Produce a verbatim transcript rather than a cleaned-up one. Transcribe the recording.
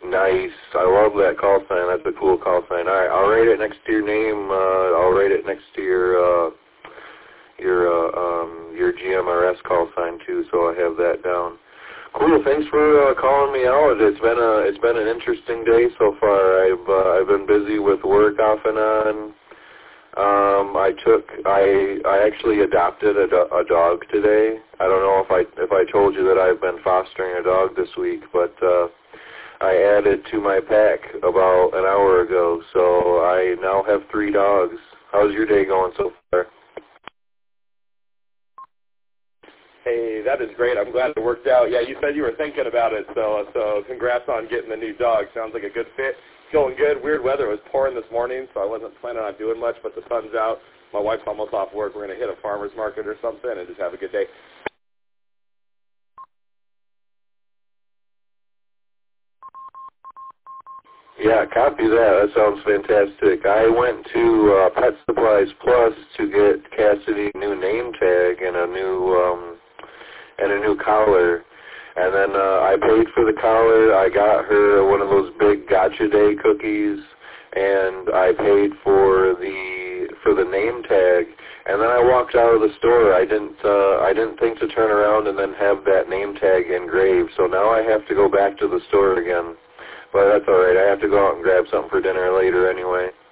Nice. I love that call sign. That's a cool call sign. All right, I'll write it next to your name. Uh, I'll write it next to your uh, your uh, um, your G M R S call sign too, so I have that down. Cool. Thanks for uh, calling me out. It's been a it's been an interesting day so far. I've uh, I've been busy with work off and on. Um, I took I I actually adopted a, do a dog today. I don't know if I if I told you that I've been fostering a dog this week, but uh, I added to my pack about an hour ago, so I now have three dogs. How's your day going so far? Hey, that is great. I'm glad it worked out. Yeah, you said you were thinking about it, so so congrats on getting the new dog. Sounds like a good fit. Going good. Weird weather. It was pouring this morning, so I wasn't planning on doing much, but the sun's out. My wife's almost off work. We're going to hit a farmer's market or something and just have a good day. Yeah, copy that. That sounds fantastic. I went to uh, Pet Supplies Plus to get Cassidy a new name tag and a new um, and a new collar. And then uh, I paid for the collar. I got her one of those big Gotcha Day cookies, and I paid for the for the name tag. And then I walked out of the store. I didn't uh, I didn't think to turn around and then have that name tag engraved. So now I have to go back to the store again. But that's all right. I have to go out and grab something for dinner later anyway.